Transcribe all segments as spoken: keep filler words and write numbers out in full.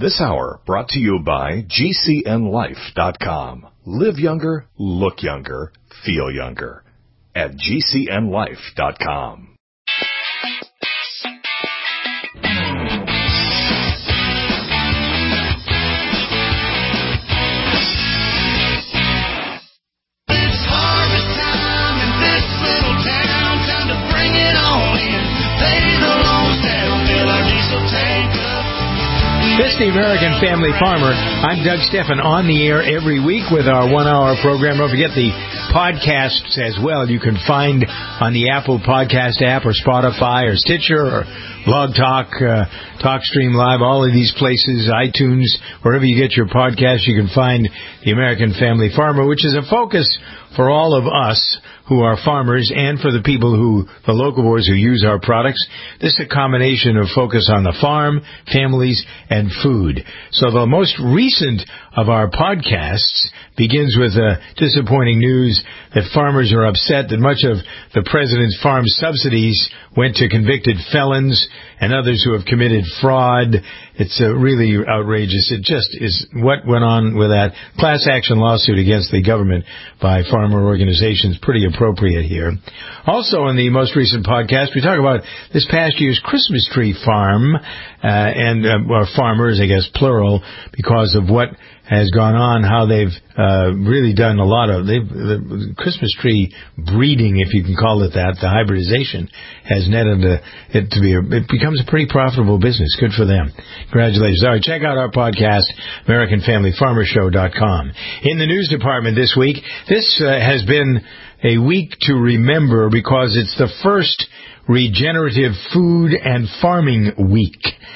This hour brought to you by G C N life dot com. Live younger, look younger, feel younger at G C N life dot com. This is the American Family Farmer. I'm Doug Steffen, on the air every week with our one-hour program. Don't forget the podcasts as well. You can find on the Apple Podcast app or Spotify or Stitcher or Blog Talk, uh, TalkStream Live, all of these places, iTunes, wherever you get your podcast, you can find the American Family Farmer, which is a focus for all of us who are farmers and for the people who, the locavores who use our products. This is a combination of focus on the farm, families, and food. So the most recent of our podcasts begins with uh, disappointing news that farmers are upset that much of the president's farm subsidies went to convicted felons and others who have committed fraud. It's uh, really outrageous. It just is what went on with that class action lawsuit against the government by farmer organizations. Pretty appropriate here. Also, in the most recent podcast, we talk about this past year's Christmas tree farm, uh, and, uh, or farmers, I guess, plural, because of what has gone on, how they've uh, really done a lot of, they've, the Christmas tree breeding, if you can call it that, the hybridization, has netted a, it to be, a, it becomes a pretty profitable business. Good for them. Congratulations. All right, check out our podcast, American Family Farmer Show dot com. In the news department this week, this uh, has been a week to remember because it's the first Regenerative Food and Farming Week,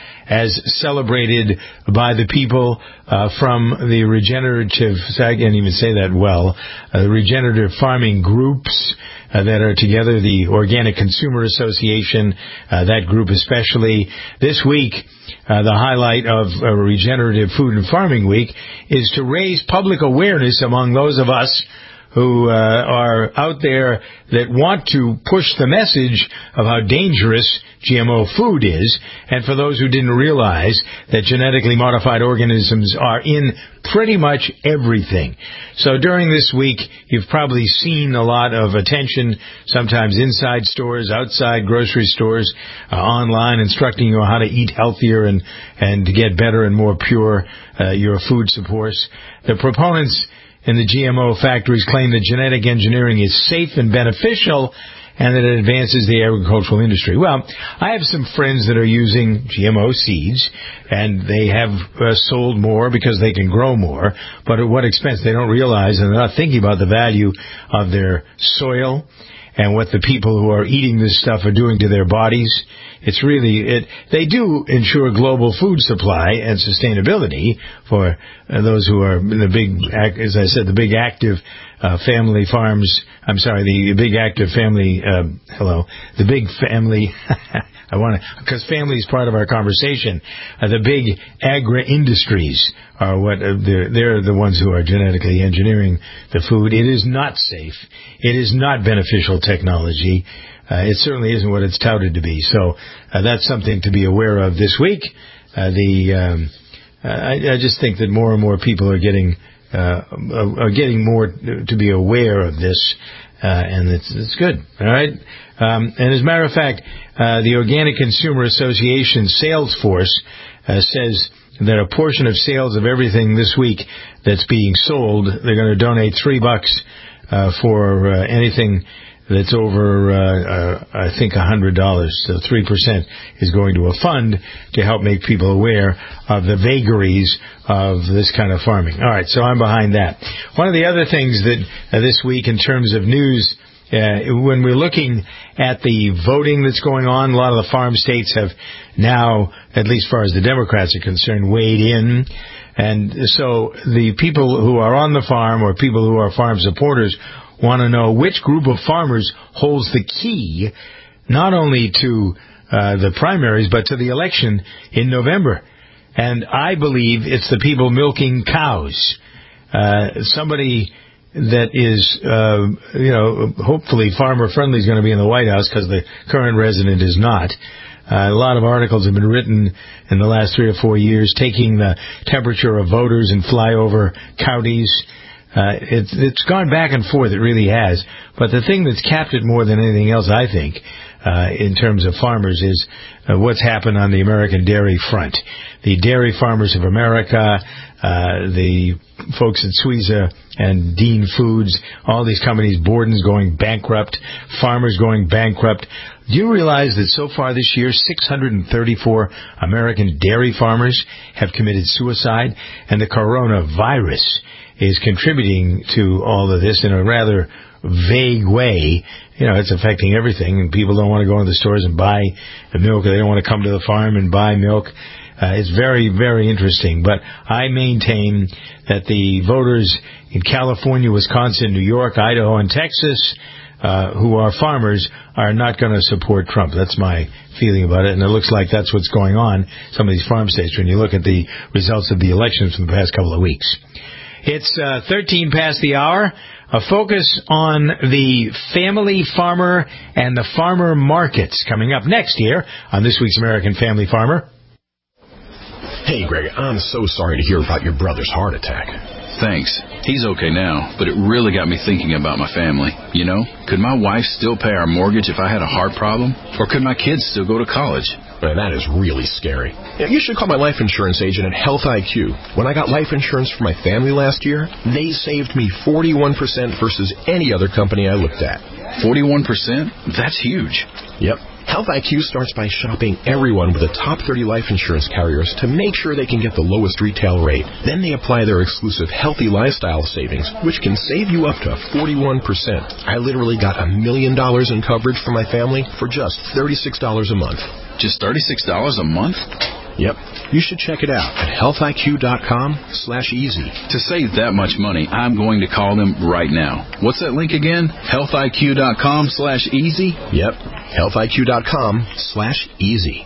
as celebrated by the people uh, from the regenerative, I can't even say that well, uh, the regenerative farming groups uh, that are together, the Organic Consumer Association, uh, that group especially. This week, uh, the highlight of uh, Regenerative Food and Farming Week is to raise public awareness among those of us who uh, are out there that want to push the message of how dangerous G M O food is, and for those who didn't realize that genetically modified organisms are in pretty much everything. So during this week, you've probably seen a lot of attention, sometimes inside stores, outside grocery stores, uh, online, instructing you on how to eat healthier and, and to get better and more pure uh, your food supports. The proponents in the G M O factories claim that genetic engineering is safe and beneficial and that it advances the agricultural industry. Well, I have some friends that are using G M O seeds, and they have uh, sold more because they can grow more, but at what expense? They don't realize, and they're not thinking about the value of their soil and what the people who are eating this stuff are doing to their bodies. It's really, it, they do ensure global food supply and sustainability for uh, those who are in the big, as I said, the big active uh, family farms. I'm sorry, the big active family, uh, hello, the big family, I want to, because family is part of our conversation. Uh, the big agri-industries are what, uh, they're, they're the ones who are genetically engineering the food. It is not safe. It is not beneficial technology. Uh, it certainly isn't what it's touted to be. So uh, that's something to be aware of this week. Uh, the um, uh, I, I just think that more and more people are getting uh, are getting more to be aware of this, uh, and it's, it's good. All right. Um, and as a matter of fact, uh, the Organic Consumer Association sales force uh, says that a portion of sales of everything this week that's being sold, they're going to donate three bucks uh, for uh, anything that's over, uh, uh, I think, one hundred dollars. So three percent is going to a fund to help make people aware of the vagaries of this kind of farming. All right, so I'm behind that. One of the other things that uh, this week in terms of news, uh, when we're looking at the voting that's going on, a lot of the farm states have now, at least as far as the Democrats are concerned, weighed in. And so the people who are on the farm or people who are farm supporters want to know which group of farmers holds the key not only to uh, the primaries but to the election in November. And I believe it's the people milking cows. Uh, somebody that is, uh, you know, hopefully farmer-friendly is going to be in the White House because the current resident is not. Uh, a lot of articles have been written in the last three or four years taking the temperature of voters in flyover counties. Uh, it's, it's gone back and forth. It really has. But the thing that's capped it more than anything else, I think, uh, in terms of farmers is uh, what's happened on the American dairy front. The Dairy Farmers of America, uh, the folks at Suiza and Dean Foods, all these companies, Borden's going bankrupt, farmers going bankrupt. Do you realize that so far this year, six hundred thirty-four American dairy farmers have committed suicide, and the coronavirus is contributing to all of this in a rather vague way. You know, it's affecting everything, and people don't want to go into the stores and buy the milk, or they don't want to come to the farm and buy milk. Uh, it's very, very interesting. But I maintain that the voters in California, Wisconsin, New York, Idaho, and Texas, uh, who are farmers, are not going to support Trump. That's my feeling about it, and it looks like that's what's going on in some of these farm states when you look at the results of the elections from the past couple of weeks. It's uh, thirteen past the hour. A focus on the family farmer and the farmer markets coming up next year on this week's American Family Farmer. Hey, Greg, I'm so sorry to hear about your brother's heart attack. Thanks. He's okay now, but it really got me thinking about my family. You know, could my wife still pay our mortgage if I had a heart problem? Or could my kids still go to college? Man, that is really scary. You should call my life insurance agent at Health I Q. When I got life insurance for my family last year, they saved me forty-one percent versus any other company I looked at. forty-one percent? That's huge. Yep. Health I Q starts by shopping everyone with the top thirty life insurance carriers to make sure they can get the lowest retail rate. Then they apply their exclusive healthy lifestyle savings, which can save you up to forty-one percent. I literally got a million dollars in coverage for my family for just thirty-six dollars a month. Just thirty-six dollars a month? Yep. You should check it out at health I Q dot com slash easy. To save that much money, I'm going to call them right now. What's that link again? health I Q dot com slash easy? Yep. health I Q dot com slash easy.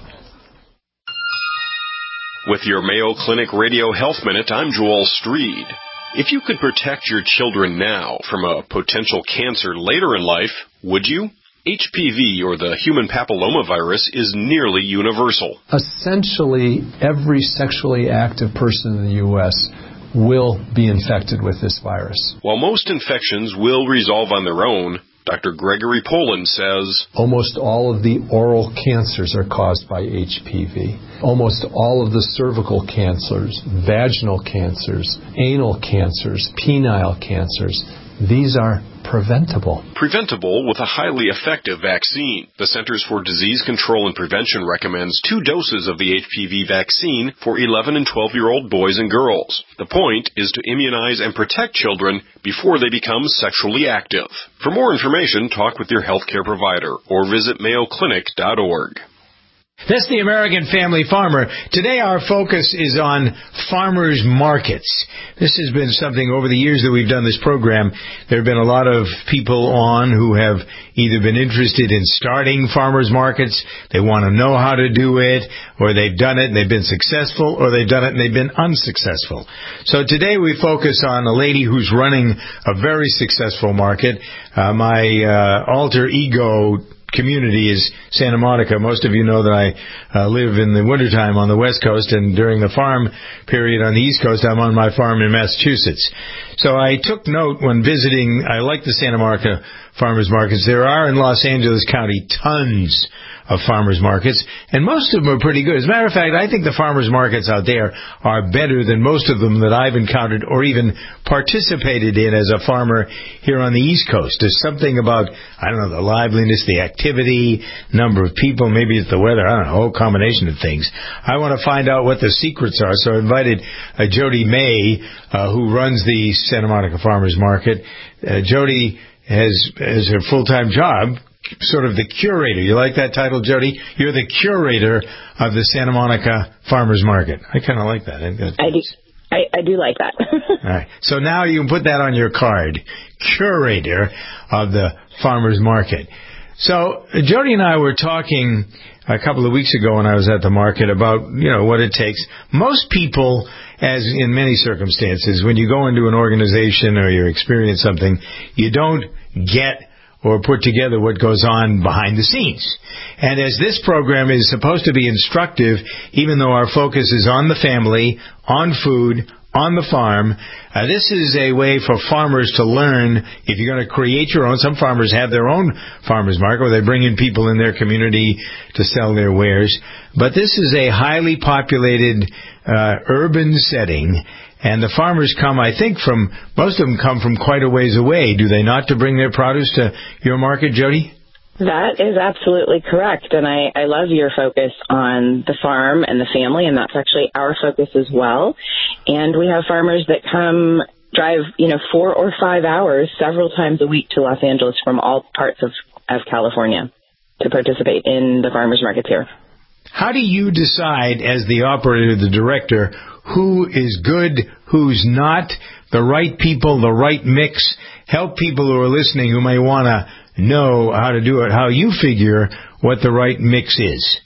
With your Mayo Clinic Radio Health Minute, I'm Joel Streed. If you could protect your children now from a potential cancer later in life, would you? H P V, or the human papillomavirus, is nearly universal. Essentially, every sexually active person in the U S will be infected with this virus. While most infections will resolve on their own, Doctor Gregory Poland says, almost all of the oral cancers are caused by H P V. Almost all of the cervical cancers, vaginal cancers, anal cancers, penile cancers, these are preventable. Preventable with a highly effective vaccine. The Centers for Disease Control and Prevention recommends two doses of the H P V vaccine for eleven and twelve-year-old boys and girls. The point is to immunize and protect children before they become sexually active. For more information, talk with your healthcare provider or visit mayo clinic dot org. That's the American Family Farmer. Today our focus is on farmers markets. This has been something over the years that we've done this program. There have been a lot of people on who have either been interested in starting farmers markets, they want to know how to do it, or they've done it and they've been successful, or they've done it and they've been unsuccessful. So today we focus on a lady who's running a very successful market. Uh, my uh, alter ego community is Santa Monica. Most of you know that I uh, live in the wintertime on the West Coast, and during the farm period on the East Coast, I'm on my farm in Massachusetts. So I took note when visiting, I like the Santa Monica farmers markets. There are in Los Angeles County tons of farmers markets, and most of them are pretty good. As a matter of fact, I think the farmers markets out there are better than most of them that I've encountered or even participated in as a farmer here on the East Coast. There's something about, I don't know, the liveliness, the activity, number of people, maybe it's the weather, I don't know, a whole combination of things. I want to find out what the secrets are, so I invited uh, Jody May, uh, who runs the Santa Monica Farmers Market. Uh, Jody has, has her full-time job, sort of the curator. You like that title, Jody? You're the curator of the Santa Monica Farmers Market. I kind of like that. I do. I, I do like that. All right. So now you can put that on your card. Curator of the Farmers Market. So Jody and I were talking a couple of weeks ago when I was at the market about, you know, what it takes. Most people, as in many circumstances, when you go into an organization or you experience something, you don't get or put together what goes on behind the scenes. And as this program is supposed to be instructive, even though our focus is on the family, on food, on the farm, uh, this is a way for farmers to learn. If you're going to create your own, some farmers have their own farmers market where they bring in people in their community to sell their wares. But this is a highly populated uh, urban setting, and the farmers come, I think, from, most of them come from quite a ways away, do they not, to bring their produce to your market, Jody? That is absolutely correct, and I, I love your focus on the farm and the family, and that's actually our focus as well. And we have farmers that come, drive, you know, four or five hours several times a week to Los Angeles from all parts of, of California to participate in the farmers markets here. How do you decide, as the operator, the director, who is good, who's not, the right people, the right mix? Help people who are listening who may want to know how to do it, how you figure what the right mix is.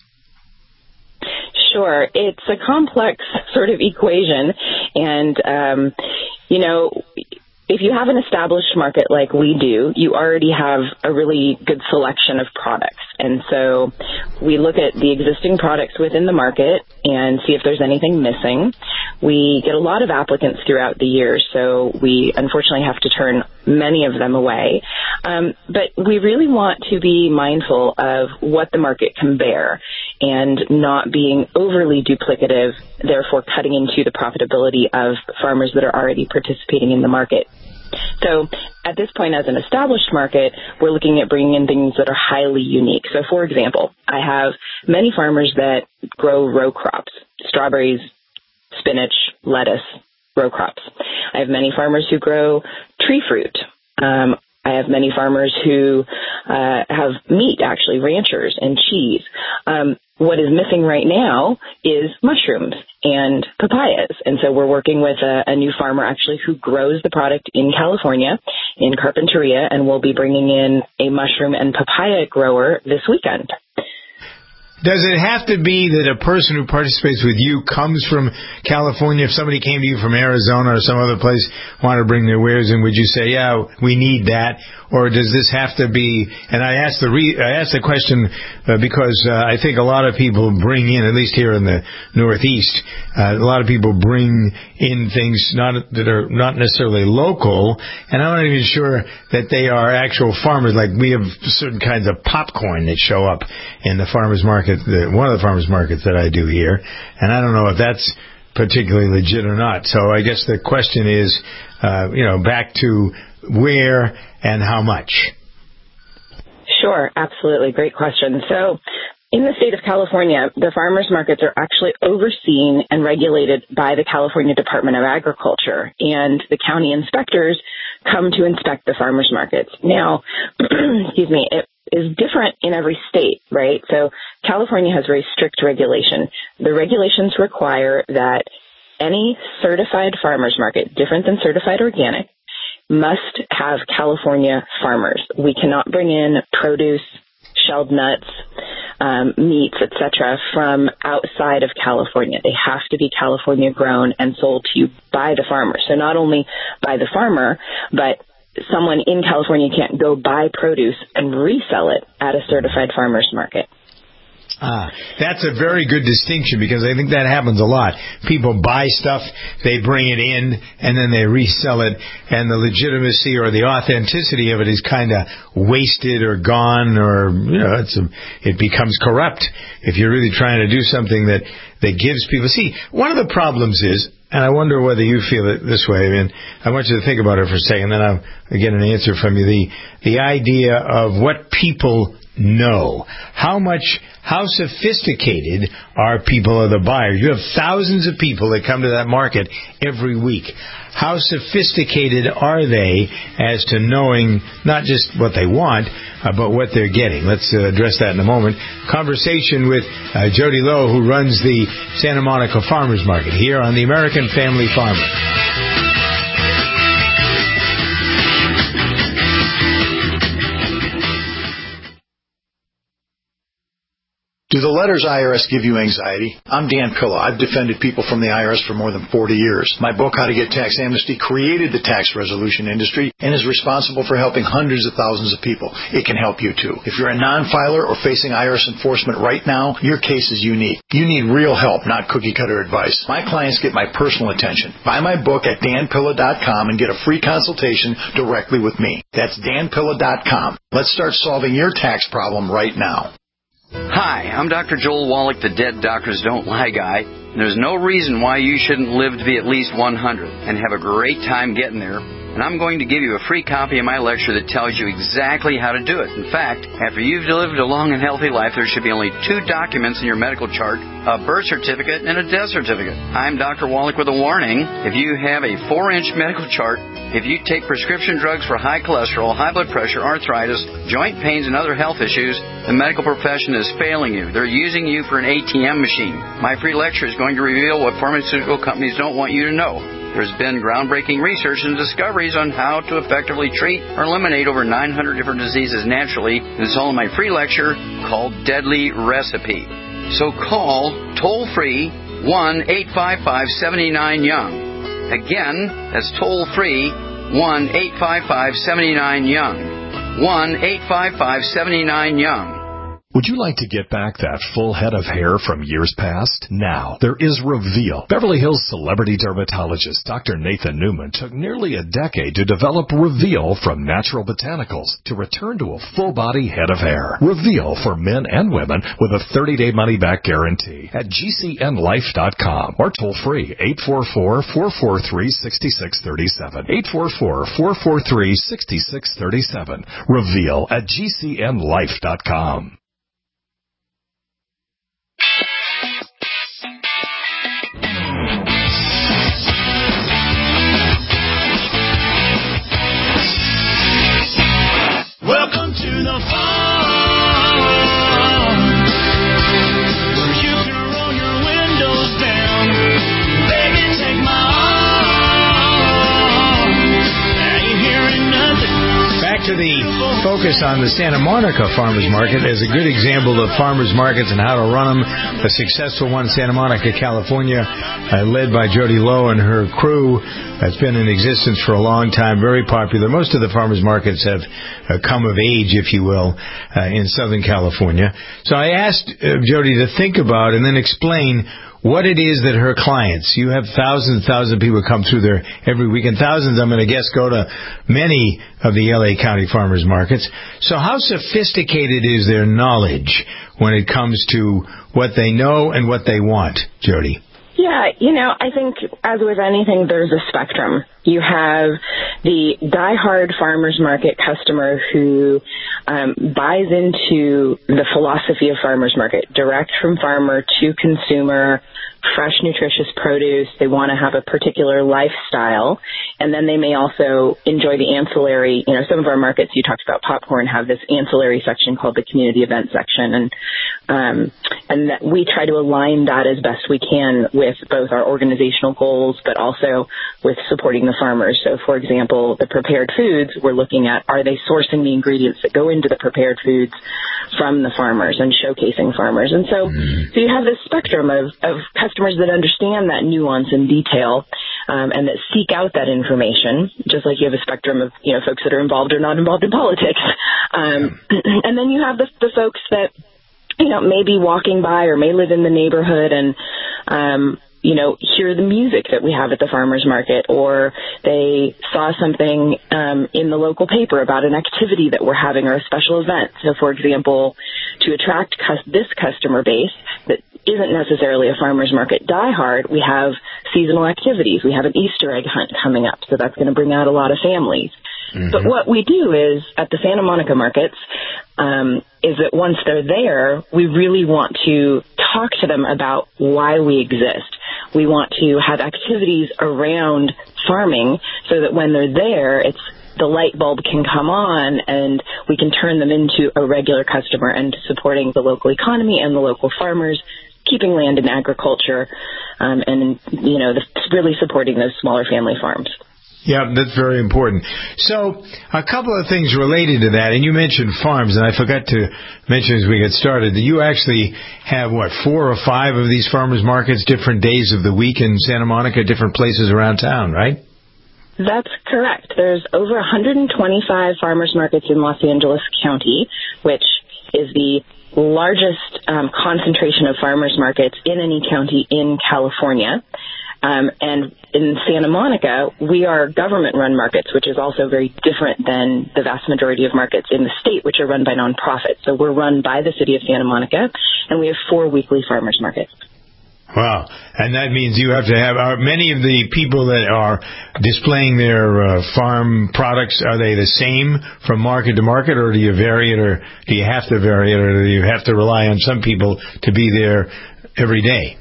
Sure. It's a complex sort of equation. And, um, you know, if you have an established market like we do, you already have a really good selection of products. And so we look at the existing products within the market and see if there's anything missing. We get a lot of applicants throughout the year, so we unfortunately have to turn many of them away. Um, but we really want to be mindful of what the market can bear and not being overly duplicative, therefore cutting into the profitability of farmers that are already participating in the market. So at this point, as an established market, we're looking at bringing in things that are highly unique. So, for example, I have many farmers that grow row crops, strawberries, spinach, lettuce, row crops. I have many farmers who grow tree fruit. Um, I have many farmers who uh, have meat, actually, ranchers and cheese. Um, what is missing right now is mushrooms and papayas. And so we're working with a, a new farmer, actually, who grows the product in California, in Carpinteria, and we'll be bringing in a mushroom and papaya grower this weekend. Does it have to be that a person who participates with you comes from California? If somebody came to you from Arizona or some other place, wanted to bring their wares in, would you say, yeah, we need that? Or does this have to be, and I asked the re, I asked the question uh, because uh, I think a lot of people bring in, at least here in the Northeast, uh, a lot of people bring in things not that are not necessarily local, and I'm not even sure that they are actual farmers. Like we have certain kinds of popcorn that show up in the farmers market. The, one of the farmers markets that I do here, and I don't know if that's particularly legit or not. So I guess the question is, uh, you know, back to where and how much. Sure, absolutely. Great question. So in the state of California, the farmers markets are actually overseen and regulated by the California Department of Agriculture, and the county inspectors come to inspect the farmers markets. Now, excuse me, it is different in every state, right? So California has very strict regulation. The regulations require that any certified farmers market, different than certified organic, must have California farmers. We cannot bring in produce, shelled nuts, um, meats, et cetera, from outside of California. They have to be California grown and sold to you by the farmer. So not only by the farmer, but someone in California can't go buy produce and resell it at a certified farmer's market. Ah, that's a very good distinction, because I think that happens a lot. People buy stuff, they bring it in, and then they resell it, and the legitimacy or the authenticity of it is kind of wasted or gone, or you know, it's a, it becomes corrupt if you're really trying to do something that, that gives people. See, one of the problems is, and I wonder whether you feel it this way, I mean, I want you to think about it for a second, then I'll get an answer from you. The, the idea of what people know. How much, how sophisticated are people or the buyers? You have thousands of people that come to that market every week. How sophisticated are they as to knowing not just what they want, uh, but what they're getting? Let's uh, address that in a moment. Conversation with uh, Jody Lowe, who runs the Santa Monica Farmers Market here on the American Family Farmer. Do the letters I R S give you anxiety? I'm Dan Pilla. I've defended people from the I R S for more than forty years. My book, How to Get Tax Amnesty, created the tax resolution industry and is responsible for helping hundreds of thousands of people. It can help you, too. If you're a non-filer or facing I R S enforcement right now, your case is unique. You need real help, not cookie-cutter advice. My clients get my personal attention. Buy my book at dan pilla dot com and get a free consultation directly with me. That's dan pilla dot com. Let's start solving your tax problem right now. Hi, I'm Doctor Joel Wallach, the Dead Doctors Don't Lie guy. There's no reason why you shouldn't live to be at least one hundred and have a great time getting there. And I'm going to give you a free copy of my lecture that tells you exactly how to do it. In fact, after you've lived a long and healthy life, there should be only two documents in your medical chart, a birth certificate and a death certificate. I'm Doctor Wallach with a warning. If you have a four-inch medical chart, if you take prescription drugs for high cholesterol, high blood pressure, arthritis, joint pains, and other health issues, the medical profession is failing you. They're using you for an A T M machine. My free lecture is going to reveal what pharmaceutical companies don't want you to know. There's been groundbreaking research and discoveries on how to effectively treat or eliminate over nine hundred different diseases naturally. And it's all in my free lecture called Deadly Recipe. So call toll-free one eight five five, seven nine, young. Again, that's toll-free one eight five five, seven nine, young. one eight five five, seven nine, young. Would you like to get back that full head of hair from years past? Now, there is Reveal. Beverly Hills celebrity dermatologist Doctor Nathan Newman took nearly a decade to develop Reveal from natural botanicals to return to a full-body head of hair. Reveal for men and women with a thirty-day money-back guarantee at G C N life dot com or toll-free eight four four, four four three, six six three seven. eight four four, four four three, six six three seven. Reveal at G C N life dot com. Welcome to the farm, where you can roll your windows down. Baby, take my arm. I ain't hearing nothing. Back to the focus on the Santa Monica Farmers Market as a good example of farmers markets and how to run them. A successful one, Santa Monica, California, uh, led by Jody Lowe and her crew. It's been in existence for a long time, very popular. Most of the farmers markets have uh, come of age, if you will, uh, in Southern California. So I asked uh, Jody to think about and then explain what it is that her clients, you have thousands and thousands of people come through there every week, and thousands, I'm going to guess, go to many of the L A County farmers markets. So how sophisticated is their knowledge when it comes to what they know and what they want, Jody? Yeah, you know, I think as with anything, there's a spectrum. You have the diehard farmers market customer who um, buys into the philosophy of farmers market, direct from farmer to consumer, fresh, nutritious produce. They want to have a particular lifestyle. And then they may also enjoy the ancillary, you know, some of our markets, you talked about popcorn, have this ancillary section called the community event section. And, um, and that we try to align that as best we can with both our organizational goals, but also with supporting the farmers. So, for example, the prepared foods, we're looking at, are they sourcing the ingredients that go into the prepared foods from the farmers and showcasing farmers? And so, so you have this spectrum of, of customers that understand that nuance and detail, um, and that seek out that information, just like you have a spectrum of, you know, folks that are involved or not involved in politics. Um, and then you have the, the folks that, you know, may be walking by or may live in the neighborhood and, um, you know, hear the music that we have at the farmers market, or they saw something um, in the local paper about an activity that we're having or a special event. So, for example, to attract cus- this customer base that isn't necessarily a farmers market diehard, we have seasonal activities. We have an Easter egg hunt coming up, so that's going to bring out a lot of families. Mm-hmm. But what we do is, at the Santa Monica markets, um, is that once they're there, we really want to talk to them about why we exist. We want to have activities around farming so that when they're there, it's the light bulb can come on and we can turn them into a regular customer and supporting the local economy and the local farmers, keeping land in agriculture, um, and, you know, the, really supporting those smaller family farms. Yeah, that's very important. So, a couple of things related to that, and you mentioned farms, and I forgot to mention as we get started that you actually have, what, four or five of these farmers markets, different days of the week in Santa Monica, different places around town, right? That's correct. There's over one hundred twenty-five farmers markets in Los Angeles County, which is the largest um, concentration of farmers markets in any county in California. Um, and in Santa Monica, we are government-run markets, which is also very different than the vast majority of markets in the state, which are run by nonprofits. So we're run by the city of Santa Monica, and we have four weekly farmers markets. Wow. And that means you have to have, are many of the people that are displaying their uh, farm products, are they the same from market to market, or do you vary it, or do you have to vary it, or do you have to rely on some people to be there every day?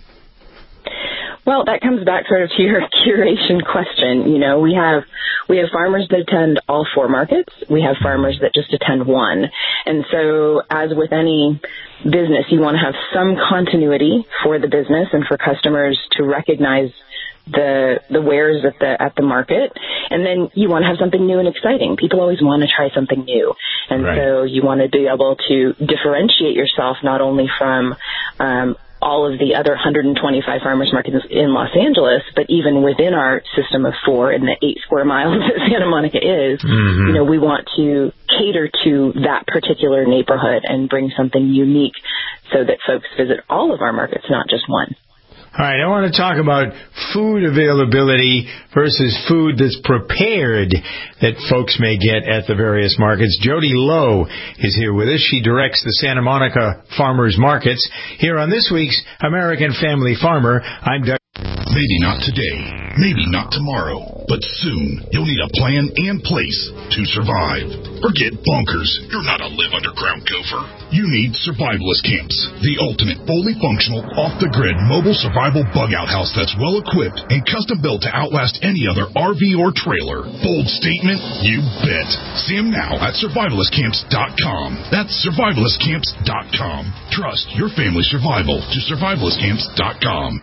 Well, that comes back sort of to your curation question. You know, we have we have farmers that attend all four markets. We have farmers that just attend one. And so, as with any business, you want to have some continuity for the business and for customers to recognize the the wares at the at the market. And then you want to have something new and exciting. People always want to try something new. And right. so you want to be able to differentiate yourself not only from um all of the other one hundred twenty-five farmers markets in Los Angeles, but even within our system of four in the eight square miles that Santa Monica is, mm-hmm. you know, we want to cater to that particular neighborhood and bring something unique so that folks visit all of our markets, not just one. All right, I want to talk about food availability versus food that's prepared that folks may get at the various markets. Jody Lowe is here with us. She directs the Santa Monica Farmers Markets. Here on this week's American Family Farmer, I'm Doug. Maybe not today, maybe not tomorrow, but soon you'll need a plan and place to survive. Forget bunkers. You're not a live-underground gopher. You need survivalist camps, the ultimate fully functional, off-the-grid mobile survival bug-out house that's well-equipped and custom-built to outlast any other R V or trailer. Bold statement? You bet. See them now at survivalist camps dot com. That's survivalist camps dot com. Trust your family's survival to survivalist camps dot com.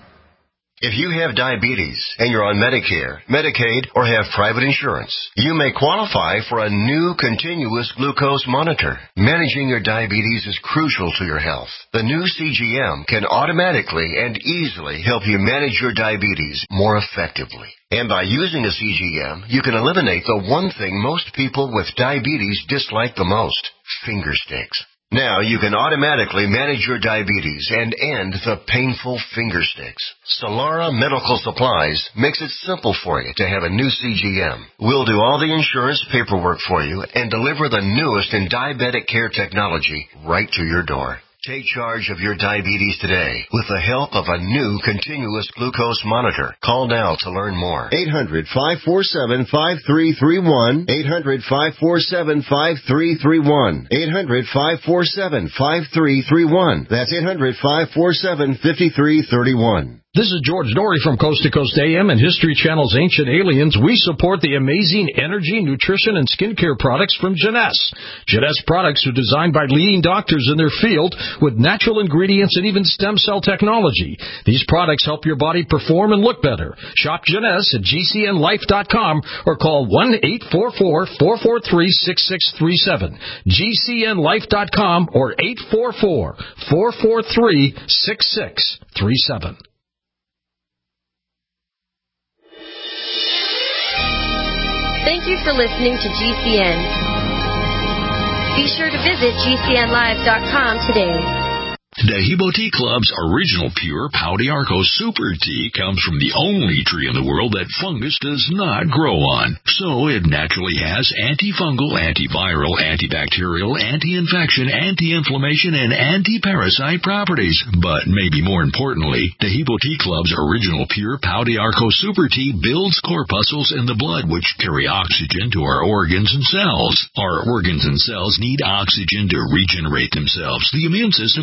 If you have diabetes and you're on Medicare, Medicaid, or have private insurance, you may qualify for a new continuous glucose monitor. Managing your diabetes is crucial to your health. The new C G M can automatically and easily help you manage your diabetes more effectively. And by using a C G M, you can eliminate the one thing most people with diabetes dislike the most, finger sticks. Now you can automatically manage your diabetes and end the painful finger sticks. Solara Medical Supplies makes it simple for you to have a new C G M. We'll do all the insurance paperwork for you and deliver the newest in diabetic care technology right to your door. Take charge of your diabetes today with the help of a new continuous glucose monitor. Call now to learn more. eight hundred, five four seven, five three three one. eight hundred, five four seven, five three three one. eight hundred, five four seven, five three three one. That's eight hundred, five four seven, five three three one. This is George Dory from Coast to Coast A M and History Channel's Ancient Aliens. We support the amazing energy, nutrition, and skincare products from Jeunesse. Jeunesse products are designed by leading doctors in their field with natural ingredients and even stem cell technology. These products help your body perform and look better. Shop Jeunesse at G C N life dot com or call one eight four four, four four three, six six three seven. G C N life dot com or eight four four, four four three, six six three seven. Thank you for listening to G C N. Be sure to visit G C N live dot com today. Dehibo Tea Club's original pure Pau d'Arco Super Tea comes from the only tree in the world that fungus does not grow on. So it naturally has antifungal, antiviral, antibacterial, anti-infection, anti-inflammation, and anti-parasite properties. But maybe more importantly, Dehibo Tea Club's original pure Pau d'Arco Super Tea builds corpuscles in the blood which carry oxygen to our organs and cells. Our organs and cells need oxygen to regenerate themselves. The immune system needs oxygen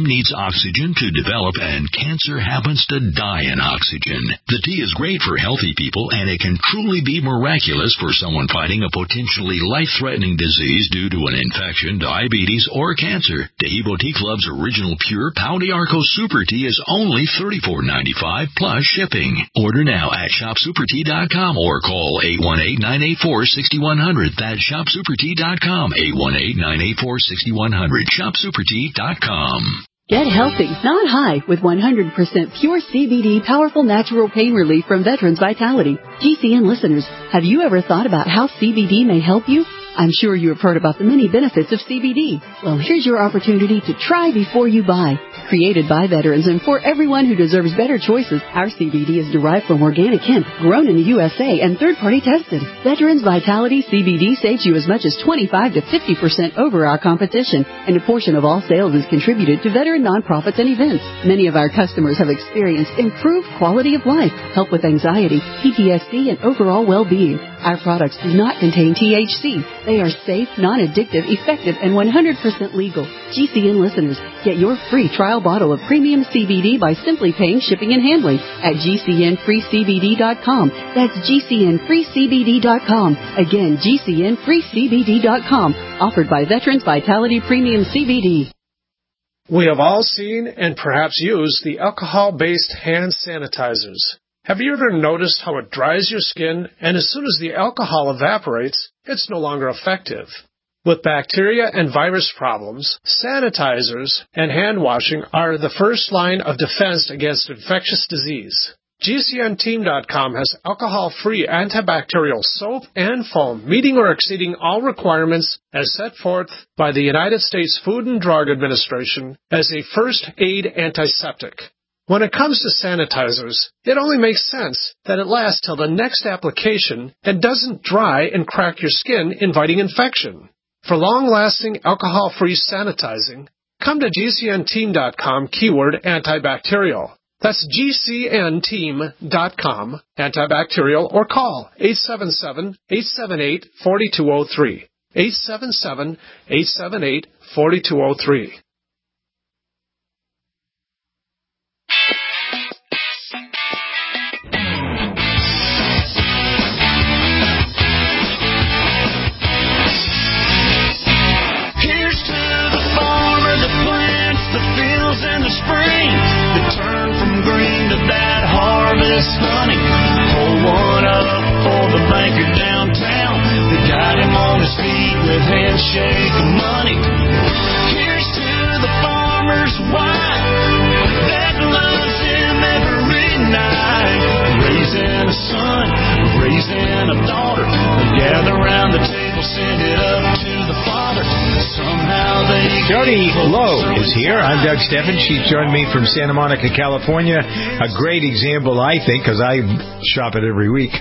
oxygen to develop, and cancer happens to die in oxygen. The tea is great for healthy people, and it can truly be miraculous for someone fighting a potentially life-threatening disease due to an infection, diabetes, or cancer. Taheebo Tea Club's original pure Pau d'Arco Super Tea is only thirty-four ninety-five plus shipping. Order now at shop super tea dot com or call eight one eight, nine eight four, six one zero zero. That's shop super tea dot com, eight one eight, nine eight four, six one zero zero, shop super tea dot com. Get healthy, not high, with one hundred percent pure C B D powerful natural pain relief from Veterans Vitality. G C N listeners, have you ever thought about how C B D may help you? I'm sure you have heard about the many benefits of C B D. Well, here's your opportunity to try before you buy. Created by veterans and for everyone who deserves better choices, our C B D is derived from organic hemp, grown in the U S A, and third-party tested. Veterans Vitality C B D saves you as much as twenty-five to fifty percent over our competition, and a portion of all sales is contributed to veteran nonprofits and events. Many of our customers have experienced improved quality of life, help with anxiety, P T S D, and overall well-being. Our products do not contain T H C. They are safe, non-addictive, effective, and one hundred percent legal. G C N listeners, get your free trial bottle of premium C B D by simply paying shipping and handling at G C N free C B D dot com. That's G C N free C B D dot com. Again, G C N free C B D dot com. Offered by Veterans Vitality Premium C B D. We have all seen and perhaps used the alcohol-based hand sanitizers. Have you ever noticed how it dries your skin, and as soon as the alcohol evaporates, it's no longer effective? With bacteria and virus problems, sanitizers and hand washing are the first line of defense against infectious disease. G C N team dot com has alcohol-free antibacterial soap and foam, meeting or exceeding all requirements as set forth by the United States Food and Drug Administration as a first aid antiseptic. When it comes to sanitizers, it only makes sense that it lasts till the next application and doesn't dry and crack your skin, inviting infection. For long-lasting alcohol-free sanitizing, come to G C N team dot com keyword antibacterial. That's G C N team dot com antibacterial, or call eight seven seven, eight seven eight, four two zero three. eight seven seven, eight seven eight, four two zero three. In the spring, they turn from green to that harvest honey. Pull one up for the banker downtown. They got him on his feet with handshake and money. Here's to the farmer's wife that loves him every night. Raising a son, raising a daughter. They gather around the table, send it up to the father. Somehow they Jody Lowe is here. I'm Doug Steffen. She joined me from Santa Monica, California. A great example, I think, because I shop it every week.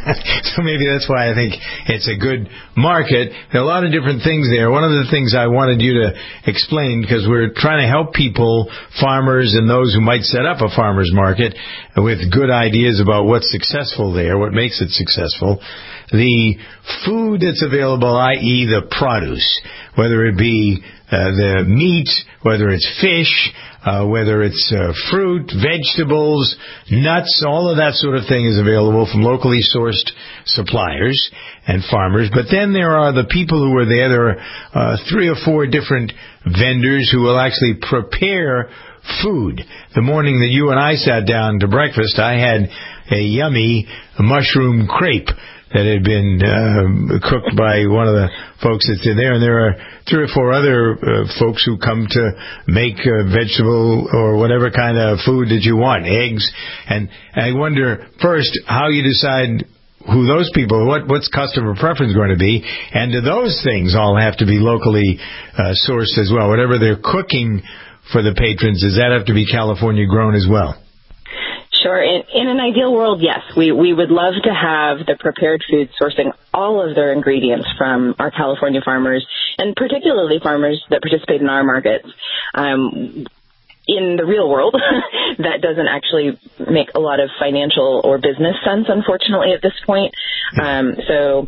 So maybe that's why I think it's a good market. There are a lot of different things there. One of the things I wanted you to explain, because we're trying to help people, farmers and those who might set up a farmer's market, with good ideas about what's successful there, what makes it successful. The food that's available, that is the produce, whether it be uh, the meat, whether it's fish, uh, whether it's uh, fruit, vegetables, nuts, all of that sort of thing is available from locally sourced suppliers and farmers. But then there are the people who are there. There are uh, three or four different vendors who will actually prepare food. The morning that you and I sat down to breakfast, I had a yummy mushroom crepe that had been uh, cooked by one of the folks that's in there. And there are three or four other uh, folks who come to make uh, vegetable or whatever kind of food that you want, eggs. And I wonder, first, how you decide who those people, what what's customer preference going to be, and do those things all have to be locally uh, sourced as well? Whatever they're cooking for the patrons, does that have to be California grown as well? Sure. In, in an ideal world, yes. We we would love to have the prepared foods sourcing all of their ingredients from our California farmers, and particularly farmers that participate in our markets. Um, in the real world, that doesn't actually make a lot of financial or business sense, unfortunately, at this point. Um, so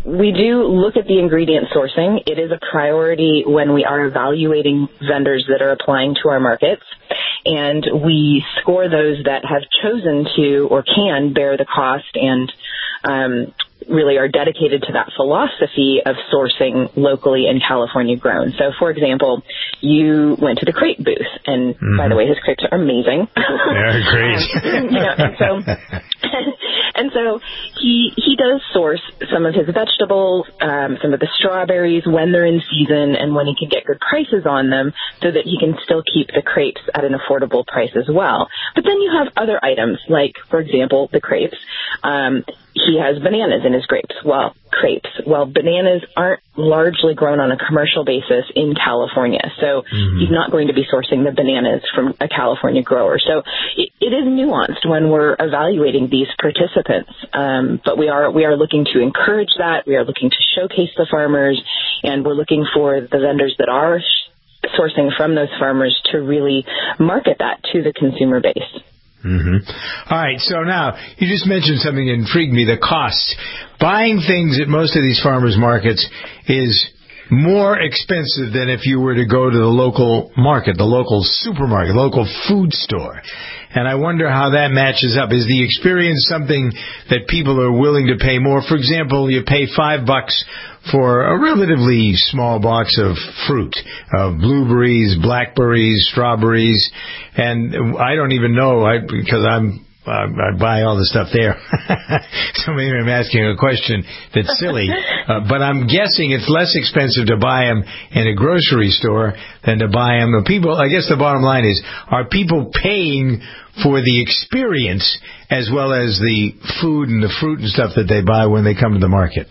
we do look at the ingredient sourcing. It is a priority when we are evaluating vendors that are applying to our markets. And we score those that have chosen to or can bear the cost and um, really are dedicated to that philosophy of sourcing locally and California grown. So, for example, you went to the crepe booth, and mm-hmm. by the way, his crepes are amazing. They're great. um, you know, and so, and so he he does source some of his vegetables, um, some of the strawberries when they're in season, and when he can get good prices on them, so that he can still keep the crepes at an affordable price as well. But then you have other items, like, for example, the crepes. Um, he has bananas in his grapes. Well, crepes. Well, bananas aren't largely grown on a commercial basis in California, so mm-hmm. he's not going to be sourcing the bananas from a California grower. So it, it is nuanced when we're evaluating these participants, um, but we are we are looking to encourage that. We are looking to showcase the farmers, and we're looking for the vendors that are sourcing from those farmers to really market that to the consumer base. Mm-hmm. All right, so now, you just mentioned something that intrigued me, the costs. Buying things at most of these farmers markets is more expensive than if you were to go to the local market, the local supermarket, local food store. And I wonder how that matches up. Is the experience something that people are willing to pay more? For example, you pay five bucks for a relatively small box of fruit, of blueberries, blackberries, strawberries, and I don't even know, I, because I'm Uh, I buy all the stuff there. So maybe I'm asking a question that's silly. Uh, but I'm guessing it's less expensive to buy them in a grocery store than to buy them. People, I guess the bottom line is, are people paying for the experience as well as the food and the fruit and stuff that they buy when they come to the market?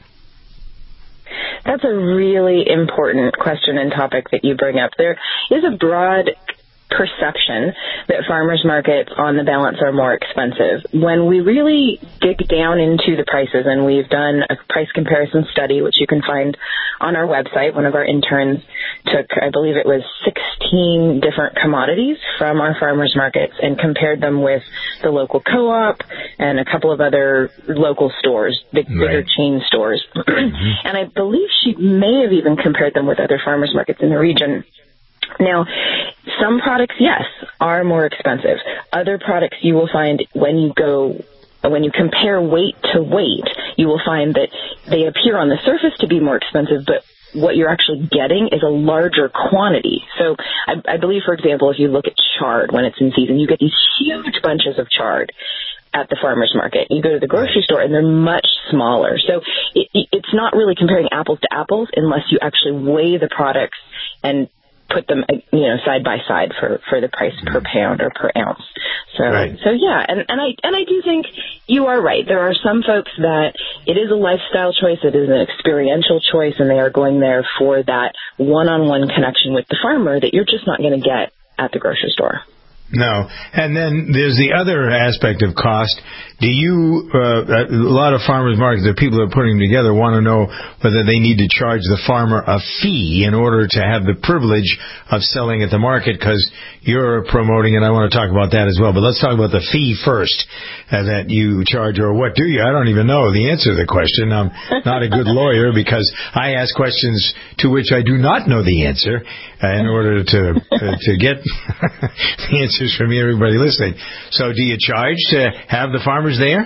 That's a really important question and topic that you bring up. There is a broad perception that farmers markets on the balance are more expensive. When we really dig down into the prices, and we've done a price comparison study, which you can find on our website, one of our interns took, I believe it was sixteen different commodities from our farmers markets and compared them with the local co-op and a couple of other local stores, big, right. bigger chain stores. Mm-hmm. And I believe she may have even compared them with other farmers markets in the region. Now, some products, yes, are more expensive. Other products you will find when you go, when you compare weight to weight, you will find that they appear on the surface to be more expensive, but what you're actually getting is a larger quantity. So I, I believe, for example, if you look at chard when it's in season, you get these huge bunches of chard at the farmer's market. You go to the grocery store and they're much smaller. So it, it's not really comparing apples to apples unless you actually weigh the products and put them, you know, side by side for, for the price per pound or per ounce. So, right. so yeah, and, and I and I do think you are right. There are some folks that it is a lifestyle choice, it is an experiential choice, and they are going there for that one-on-one connection with the farmer that you're just not going to get at the grocery store. No. And then there's the other aspect of cost. Do you, uh, a lot of farmers markets, the people that are putting them together want to know whether they need to charge the farmer a fee in order to have the privilege of selling at the market, because you're promoting, and I want to talk about that as well. But let's talk about the fee first uh, that you charge, or what do you? I don't even know the answer to the question. I'm not a good lawyer because I ask questions to which I do not know the answer uh, in order to uh, to get the answer from everybody listening. So do you charge to have the farmers there?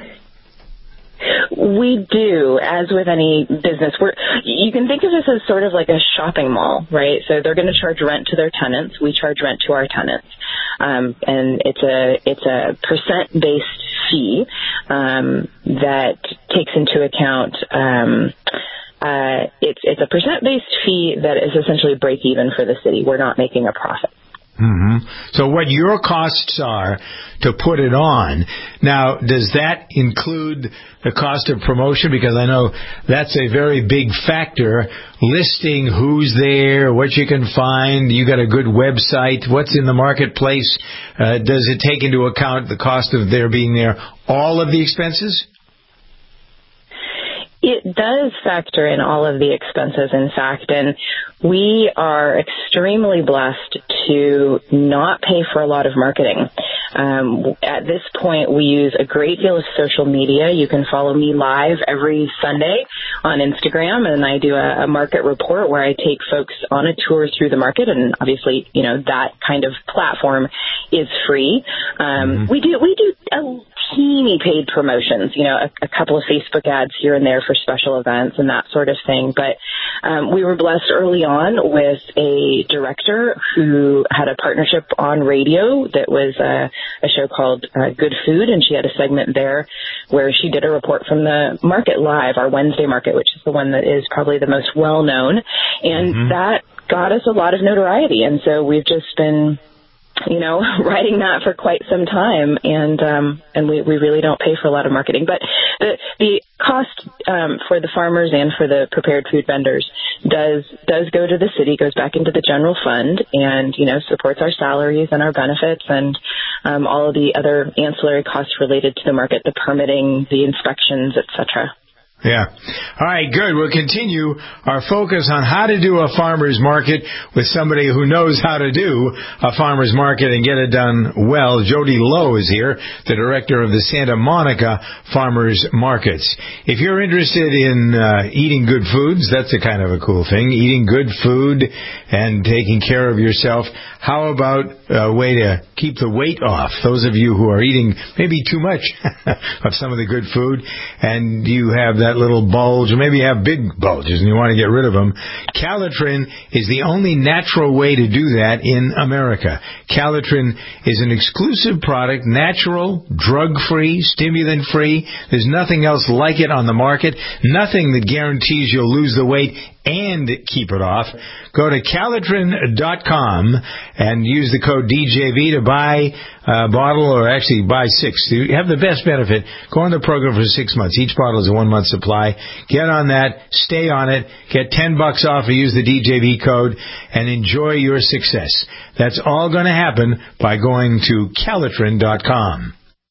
We do, as with any business. We're, you can think of this as sort of like a shopping mall, right? So they're going to charge rent to their tenants. We charge rent to our tenants. Um, and it's a it's a percent-based fee um, that takes into account um, uh, it's, it's a percent-based fee that is essentially break-even for the city. We're not making a profit. Mm-hmm. So what your costs are to put it on. Now, does that include the cost of promotion? Because I know that's a very big factor. Listing who's there, what you can find. You got a good website. What's in the marketplace? Uh, does it take into account the cost of their being there, all of the expenses? It does factor in all of the expenses, in fact, and we are extremely blessed to not pay for a lot of marketing. Um, at this point, we use a great deal of social media. You can follow me live every Sunday on Instagram, and I do a, a market report where I take folks on a tour through the market, and obviously, you know, that kind of platform is free. Um, mm-hmm. We do we do a teeny paid promotions, you know, a, a couple of Facebook ads here and there for special events and that sort of thing. But um, we were blessed early on with a director who had a partnership on radio that was a, a show called uh, Good Food, and she had a segment there where she did a report from the market live, our Wednesday market, which is the one that is probably the most well-known. And mm-hmm. that got us a lot of notoriety. And so we've just been, you know, writing that for quite some time, and um, and we, we really don't pay for a lot of marketing. But the the cost um, for the farmers and for the prepared food vendors does does go to the city, goes back into the general fund, and, you know, supports our salaries and our benefits and um, all of the other ancillary costs related to the market, the permitting, the inspections, et cetera. Yeah. All right, good. We'll continue our focus on how to do a farmer's market with somebody who knows how to do a farmer's market and get it done well. Jody Lowe is here, the director of the Santa Monica Farmers Markets. If you're interested in uh, eating good foods, that's a kind of a cool thing, eating good food and taking care of yourself. How about a way to keep the weight off? Those of you who are eating maybe too much of some of the good food, and you have that little bulge, or maybe you have big bulges and you want to get rid of them, Calitrin is the only natural way to do that in America. Calitrin is an exclusive product, natural, drug-free, stimulant-free. There's nothing else like it on the market, nothing that guarantees you'll lose the weight and keep it off. Go to Calitrin dot com and use the code D J V to buy a bottle, or actually buy six. You have the best benefit. Go on the program for six months. Each bottle is a one-month supply. Get on that. Stay on it. Get ten bucks off or use the D J V code and enjoy your success. That's all going to happen by going to Calitrin dot com.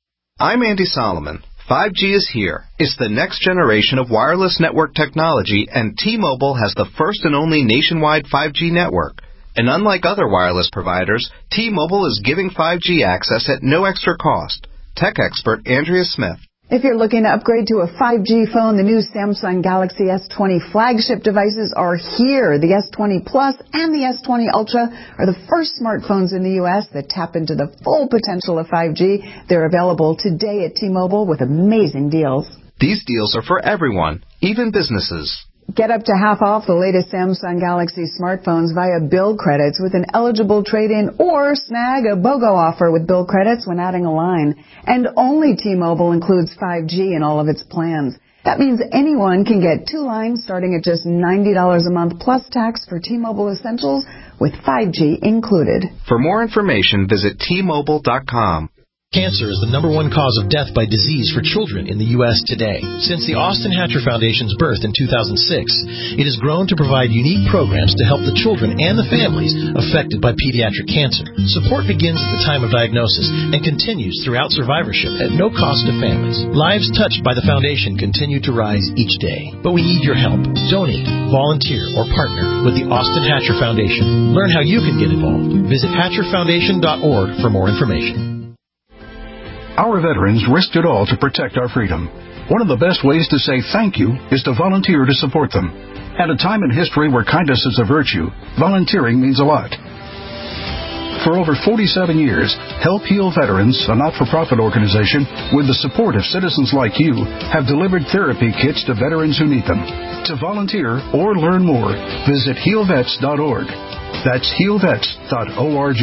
I'm Andy Solomon. five G is here. It's the next generation of wireless network technology, and T-Mobile has the first and only nationwide five G network. And unlike other wireless providers, T-Mobile is giving five G access at no extra cost. Tech expert Andrea Smith. If you're looking to upgrade to a five G phone, the new Samsung Galaxy S twenty flagship devices are here. The S twenty Plus and the S twenty Ultra are the first smartphones in the U S that tap into the full potential of five G. They're available today at T-Mobile with amazing deals. These deals are for everyone, even businesses. Get up to half off the latest Samsung Galaxy smartphones via bill credits with an eligible trade-in, or snag a BOGO offer with bill credits when adding a line. And only T-Mobile includes five G in all of its plans. That means anyone can get two lines starting at just ninety dollars a month plus tax for T-Mobile Essentials with five G included. For more information, visit T Mobile dot com. Cancer is the number one cause of death by disease for children in the U S today. Since the Austin Hatcher Foundation's birth in two thousand six, it has grown to provide unique programs to help the children and the families affected by pediatric cancer. Support begins at the time of diagnosis and continues throughout survivorship at no cost to families. Lives touched by the foundation continue to rise each day. But we need your help. Donate, volunteer, or partner with the Austin Hatcher Foundation. Learn how you can get involved. Visit Hatcher Foundation dot org for more information. Our veterans risked it all to protect our freedom. One of the best ways to say thank you is to volunteer to support them. At a time in history where kindness is a virtue, volunteering means a lot. For over forty-seven years, Help Heal Veterans, a not-for-profit organization with the support of citizens like you, have delivered therapy kits to veterans who need them. To volunteer or learn more, visit heal vets dot org. That's heal vets dot org.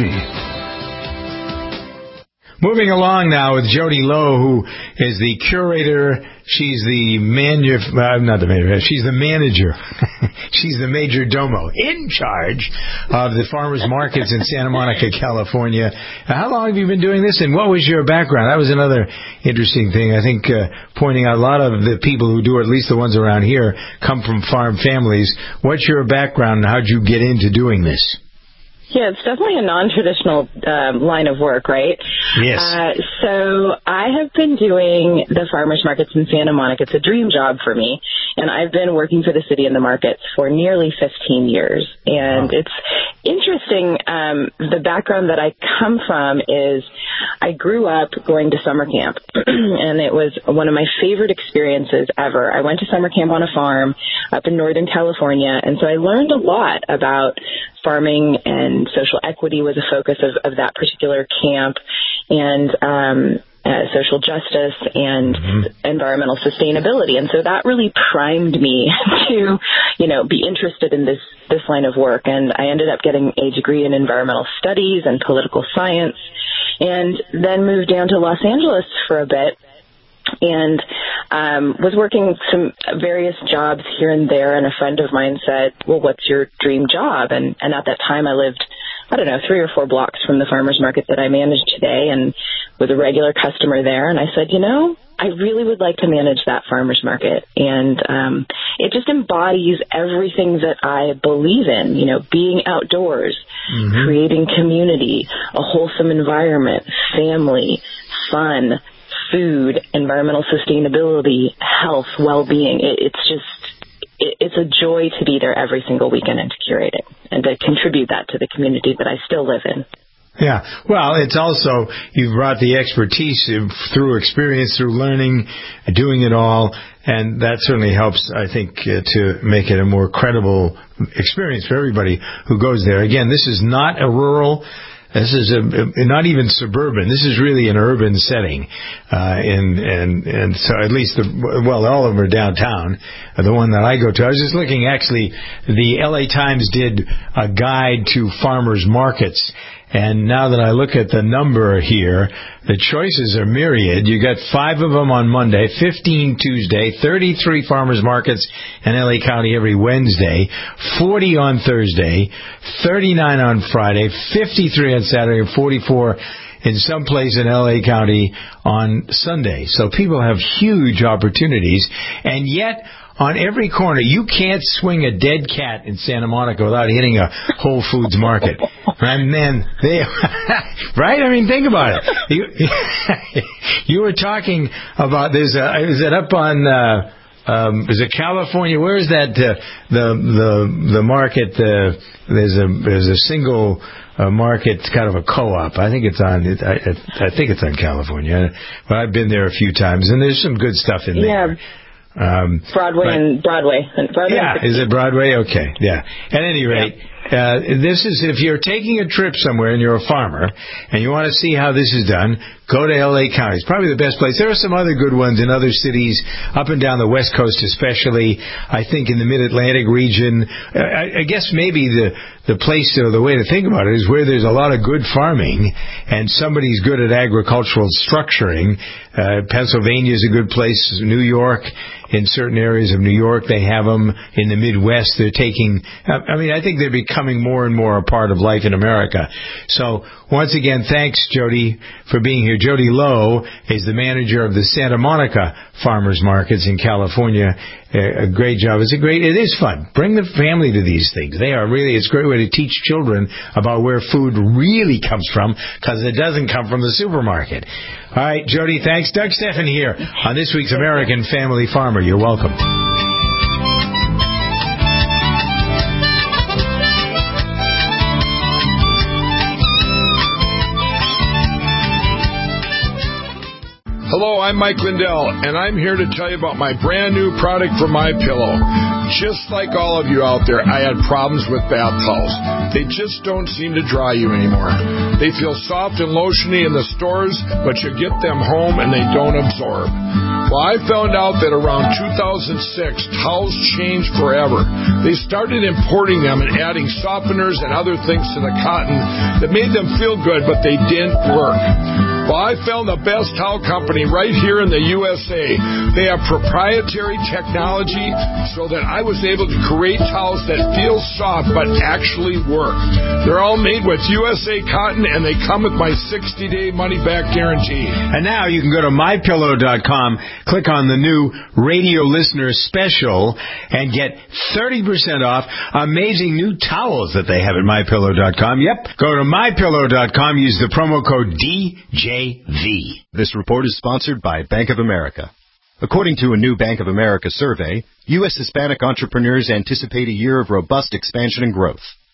Moving along now with Jody Lowe, who is the curator. She's the manu- uh, not the manager. She's the manager. She's the major domo in charge of the farmers markets in Santa Monica, California. How long have you been doing this, and what was your background? That was another interesting thing. I think uh, pointing out a lot of the people who do, or at least the ones around here, come from farm families. What's your background, and how'd you get into doing this? Yeah, it's definitely a non-traditional uh, line of work, right? Yes. Uh, so I have been doing the farmers markets in Santa Monica. It's a dream job for me, and I've been working for the city and the markets for nearly fifteen years. And wow. it's interesting. Um, the background that I come from is I grew up going to summer camp, and it was one of my favorite experiences ever. I went to summer camp on a farm up in Northern California, and so I learned a lot about farming, and social equity was a focus of, of that particular camp, and um, uh, social justice and mm-hmm. environmental sustainability. And so that really primed me to, you know, be interested in this, this line of work. And I ended up getting a degree in environmental studies and political science, and then moved down to Los Angeles for a bit, and um, was working some various jobs here and there. And a friend of mine said, well, what's your dream job? And, and at that time I lived, I don't know, three or four blocks from the farmers market that I manage today, and was a regular customer there. And I said, you know, I really would like to manage that farmers market. And um, it just embodies everything that I believe in, you know, being outdoors, mm-hmm. creating community, a wholesome environment, family, fun, food, environmental sustainability, health, well-being. It, it's just, it, it's a joy to be there every single weekend and to curate it and to contribute that to the community that I still live in. Yeah. Well, it's also, you've brought the expertise through experience, through learning, doing it all, and that certainly helps, I think, uh, to make it a more credible experience for everybody who goes there. Again, this is not a rural, this is a, a, not even suburban. This is really an urban setting, uh, and and and so at least the well, all of them are downtown. Uh, the one that I go to, I was just looking. Actually, the L A Times did a guide to farmers markets. And now that I look at the number here, the choices are myriad. You got five of them on Monday, fifteen Tuesday, thirty-three farmers markets in L A County every Wednesday, forty on Thursday, thirty-nine on Friday, fifty-three on Saturday, and forty-four in some place in L A County on Sunday. So people have huge opportunities, and yet on every corner, you can't swing a dead cat in Santa Monica without hitting a Whole Foods market. And then they, right? I mean, think about it. You, you were talking about, there's a, is it up on, uh, um, is it California? Where is that, uh, the, the, the market, uh, there's a, there's a single, uh, market, kind of a co-op. I think it's on, it, I, I think it's on California, but I've been there a few times, and there's some good stuff in yeah. there. Um, Broadway but, and Broadway. And Broadway yeah, and is it Broadway? Okay, yeah. At any rate, yeah. uh, this is, if you're taking a trip somewhere and you're a farmer and you want to see how this is done, go to L A County. It's probably the best place. There are some other good ones in other cities, up and down the West Coast especially. I think in the Mid-Atlantic region. I, I guess maybe the, the place, or the way to think about it, is where there's a lot of good farming and somebody's good at agricultural structuring. Uh, Pennsylvania is a good place. New York, in certain areas of New York, they have them. In the Midwest, they're taking, I mean, I think they're becoming more and more a part of life in America. So, once again, thanks, Jody, for being here. Jody Lowe is the manager of the Santa Monica Farmers Markets in California. A great job. It's a great, it is fun. Bring the family to these things. They are really, it's a great way to teach children about where food really comes from, because it doesn't come from the supermarket. All right, Jody, thanks. Doug Stephan here on this week's American Family Farmer. You're welcome. Hello, I'm Mike Lindell, and I'm here to tell you about my brand new product from MyPillow. Just like all of you out there, I had problems with bath towels. They just don't seem to dry you anymore. They feel soft and lotiony in the stores, but you get them home and they don't absorb. Well, I found out that around two thousand six, towels changed forever. They started importing them and adding softeners and other things to the cotton that made them feel good, but they didn't work. Well, I found the best towel company right here in the U S A. They have proprietary technology so that I was able to create towels that feel soft but actually work. They're all made with U S A cotton, and they come with my sixty-day money-back guarantee. And now you can go to my pillow dot com, click on the new radio listener special, and get thirty percent off amazing new towels that they have at my pillow dot com. Yep, go to my pillow dot com, use the promo code D J V. This report is sponsored by Bank of America. According to a new Bank of America survey, U S Hispanic entrepreneurs anticipate a year of robust expansion and growth.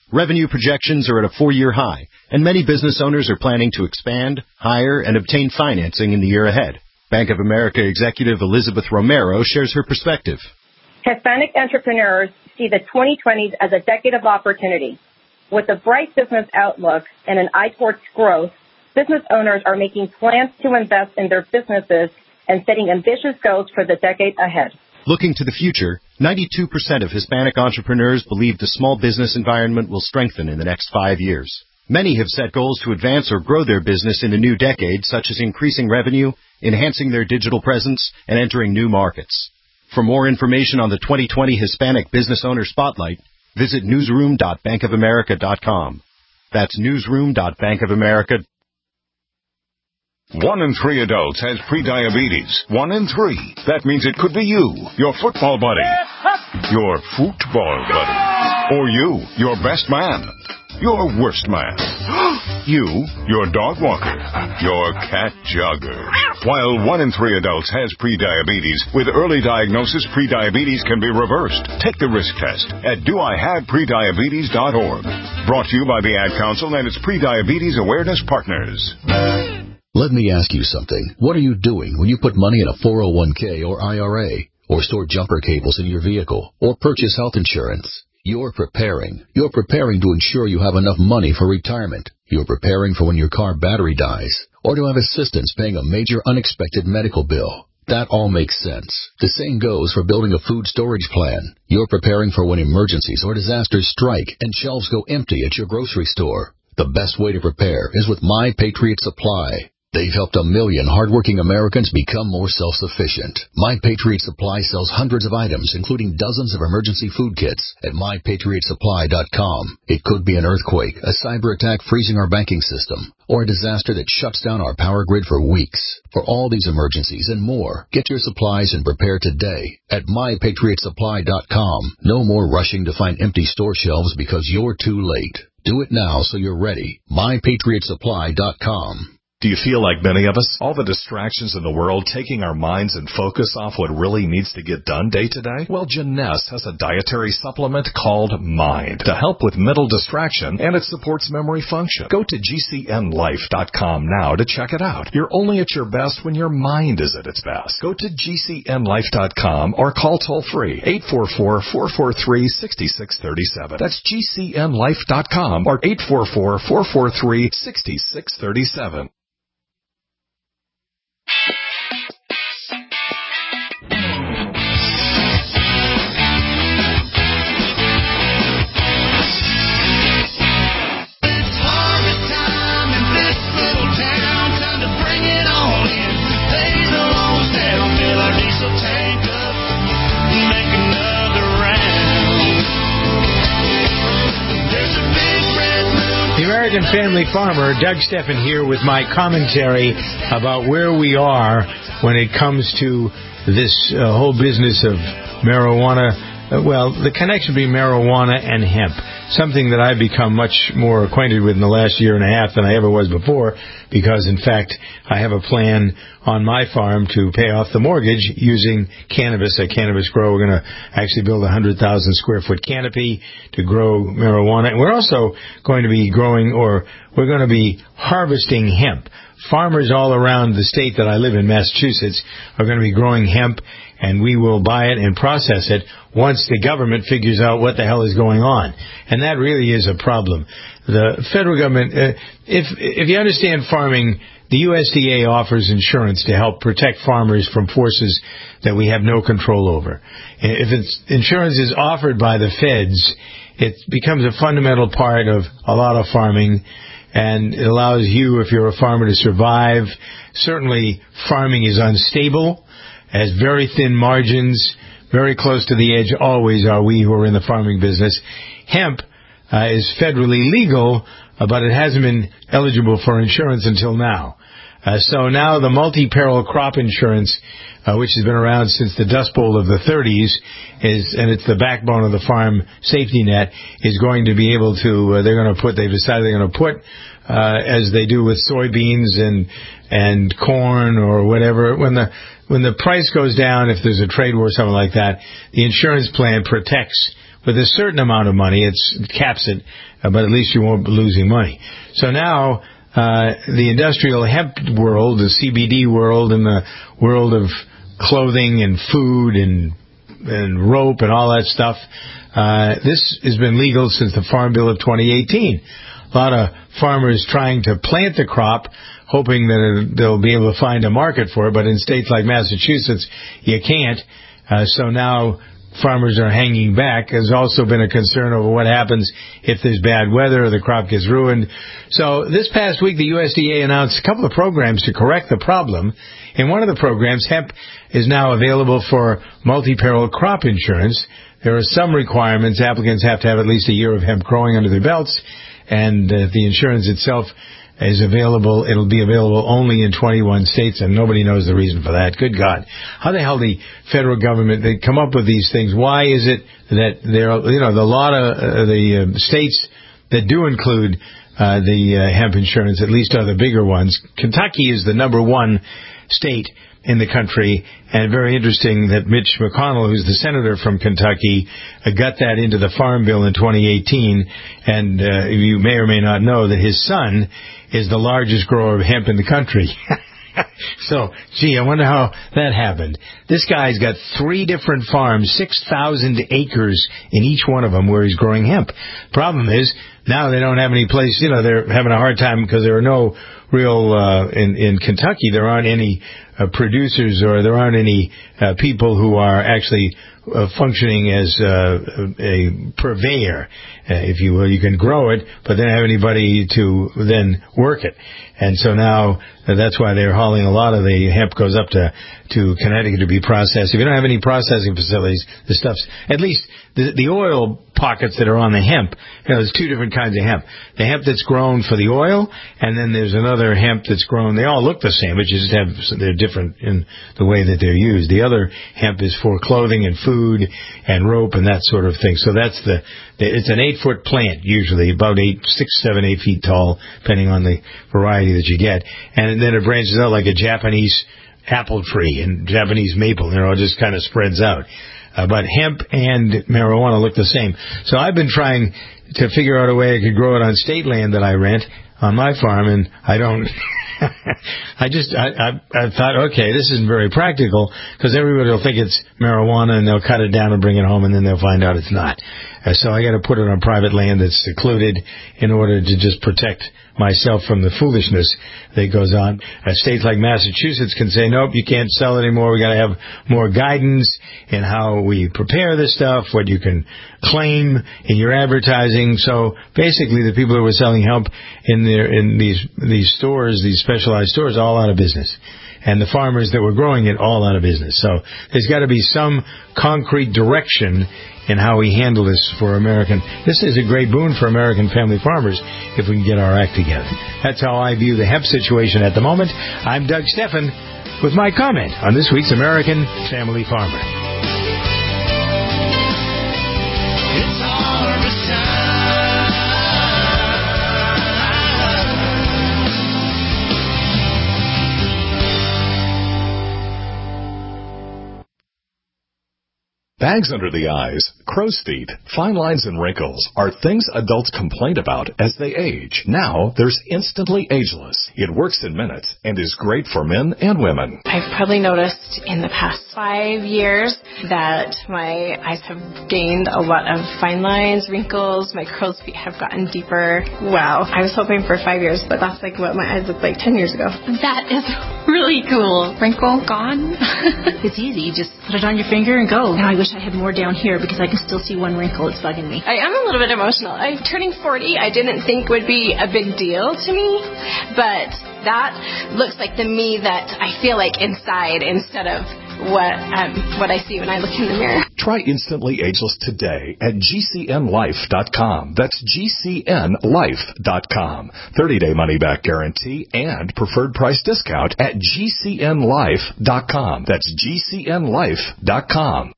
Revenue projections are at a four-year high, and many business owners are planning to expand, hire, and obtain financing in the year ahead. Bank of America executive Elizabeth Romero shares her perspective. Hispanic entrepreneurs see the twenty twenties as a decade of opportunity. With a bright business outlook and an eye towards growth, business owners are making plans to invest in their businesses and setting ambitious goals for the decade ahead. Looking to the future, ninety-two percent of Hispanic entrepreneurs believe the small business environment will strengthen in the next five years. Many have set goals to advance or grow their business in the new decade, such as increasing revenue, enhancing their digital presence, and entering new markets. For more information on the twenty twenty Hispanic Business Owner Spotlight, visit newsroom dot bank of america dot com. That's newsroom dot bank of america dot com. One in three adults has prediabetes. One in three. That means it could be you, your football buddy, your football buddy, or you, your best man, your worst man, you, your dog walker, your cat jogger. While one in three adults has prediabetes, with early diagnosis, prediabetes can be reversed. Take the risk test at do I have prediabetes dot org. Brought to you by the Ad Council and its Prediabetes Awareness Partners. Let me ask you something. What are you doing when you put money in a four oh one k or I R A, or store jumper cables in your vehicle, or purchase health insurance? You're preparing. You're preparing to ensure you have enough money for retirement. You're preparing for when your car battery dies, or to have assistance paying a major unexpected medical bill. That all makes sense. The same goes for building a food storage plan. You're preparing for when emergencies or disasters strike and shelves go empty at your grocery store. The best way to prepare is with My Patriot Supply. They've helped a million hardworking Americans become more self-sufficient. My Patriot Supply sells hundreds of items, including dozens of emergency food kits at my patriot supply dot com. It could be an earthquake, a cyber attack freezing our banking system, or a disaster that shuts down our power grid for weeks. For all these emergencies and more, get your supplies and prepare today at my patriot supply dot com. No more rushing to find empty store shelves because you're too late. Do it now so you're ready. my patriot supply dot com. Do you feel like many of us? All the distractions in the world taking our minds and focus off what really needs to get done day to day? Well, Jeunesse has a dietary supplement called Mind to help with mental distraction, and it supports memory function. Go to G C N life dot com now to check it out. You're only at your best when your mind is at its best. Go to G C N life dot com or call toll-free eight four four, four four three, six six three seven. That's G C N life dot com or eight four four, four four three, six six three seven. American Family Farmer, Doug Steffen here with my commentary about where we are when it comes to this uh, whole business of marijuana. Uh, well, the connection between marijuana and hemp, something that I've become much more acquainted with in the last year and a half than I ever was before, because, in fact, I have a plan on my farm to pay off the mortgage using cannabis, a cannabis grow. We're going to actually build a one hundred thousand square foot canopy to grow marijuana. And we're also going to be growing, or we're going to be harvesting hemp. Farmers all around the state that I live in, Massachusetts, are going to be growing hemp, and we will buy it and process it once the government figures out what the hell is going on. And that really is a problem. The federal government, uh, if if you understand farming, the U S D A offers insurance to help protect farmers from forces that we have no control over. If it's, insurance is offered by the feds, it becomes a fundamental part of a lot of farming, and it allows you, if you're a farmer, to survive. Certainly, farming is unstable, has very thin margins, very close to the edge, always are we who are in the farming business. Hemp uh, is federally legal, uh, but it hasn't been eligible for insurance until now. Uh, so now the multi-peril crop insurance, uh, which has been around since the Dust Bowl of the thirties, is, and it's the backbone of the farm safety net, is going to be able to, uh, they're going to put, they've decided they're going to put, uh, as they do with soybeans and, and corn or whatever, when the, when the price goes down, if there's a trade war or something like that, the insurance plan protects with a certain amount of money. It's, it caps it, uh, but at least you won't be losing money. So now uh, the industrial hemp world, the C B D world, and the world of clothing and food and and rope and all that stuff, uh, this has been legal since the Farm Bill of twenty eighteen. A lot of farmers trying to plant the crop, hoping that they'll be able to find a market for it, but in states like Massachusetts, you can't. Uh, so now farmers are hanging back. There's also been a concern over what happens if there's bad weather or the crop gets ruined. So this past week, the U S D A announced a couple of programs to correct the problem. In one of the programs, hemp is now available for multi-peril crop insurance. There are some requirements. Applicants have to have at least a year of hemp growing under their belts, and uh, the insurance itself is available. It'll be available only in twenty-one states, and nobody knows the reason for that. Good God. How the hell the federal government, they come up with these things? Why is it that there are, you know, the lot of uh, the uh, states that do include uh, the uh, hemp insurance, at least are the bigger ones. Kentucky is the number one state in the country, and very interesting that Mitch McConnell, who's the senator from Kentucky, uh, got that into the Farm Bill in twenty eighteen, and uh, you may or may not know that his son is the largest grower of hemp in the country. So, gee, I wonder how that happened. This guy's got three different farms, six thousand acres in each one of them where he's growing hemp. Problem is, now they don't have any place, you know, they're having a hard time because there are no real, uh, in, in Kentucky, there aren't any uh, producers or there aren't any uh, people who are actually uh, functioning as uh, a purveyor, uh, if you will. You can grow it, but they don't have anybody to then work it. And so now uh, that's why they're hauling a lot of the hemp goes up to, to Connecticut to be processed. If you don't have any processing facilities, the stuff's, at least the, the oil pockets that are on the hemp, you know, there's two different kinds of hemp. The hemp that's grown for the oil, and then there's another hemp that's grown, they all look the same, but you just have, they're different in the way that they're used. The other hemp is for clothing and food and rope and that sort of thing. So that's the, it's an eight foot plant usually, about eight, six, seven, eight feet tall, depending on the variety that you get. And then it branches out like a Japanese apple tree and Japanese maple, you know, it just kind of spreads out. Uh, but hemp and marijuana look the same. So I've been trying to figure out a way I could grow it on state land that I rent on my farm, and I don't. I just, I, I, I thought, okay, this isn't very practical because everybody will think it's marijuana and they'll cut it down and bring it home and then they'll find out it's not. Uh, so I got to put it on private land that's secluded in order to just protect myself from the foolishness that goes on. Uh, states like Massachusetts can say, nope, you can't sell it anymore. We got to have more guidance in how we prepare this stuff, what you can claim in your advertising. So basically, the people who were selling hemp in their in these these stores, these specialized stores, all out of business. And the farmers that were growing it, all out of business. So there's got to be some concrete direction in how we handle this for American. This is a great boon for American family farmers if we can get our act together. That's how I view the hemp situation at the moment. I'm Doug Steffen with my comment on this week's American Family Farmer. It's harvest time. Bags under the eyes, crow's feet, fine lines and wrinkles are things adults complain about as they age. Now, there's Instantly Ageless. It works in minutes and is great for men and women. I've probably noticed in the past five years that my eyes have gained a lot of fine lines, wrinkles, my crow's feet have gotten deeper. Wow. I was hoping for five years, but that's like what my eyes looked like ten years ago. That is really cool. Wrinkle gone. It's easy. You just put it on your finger and go. Now I wish I had more down here because I can still see one wrinkle. It's bugging me. I am a little bit emotional. I'm turning forty. I didn't think would be a big deal to me, but that looks like the me that I feel like inside instead of what um, what I see when I look in the mirror. Try Instantly Ageless today at G C N life dot com. That's G C N life dot com. thirty-day money-back guarantee and preferred price discount at G C N life dot com. That's G C N life dot com.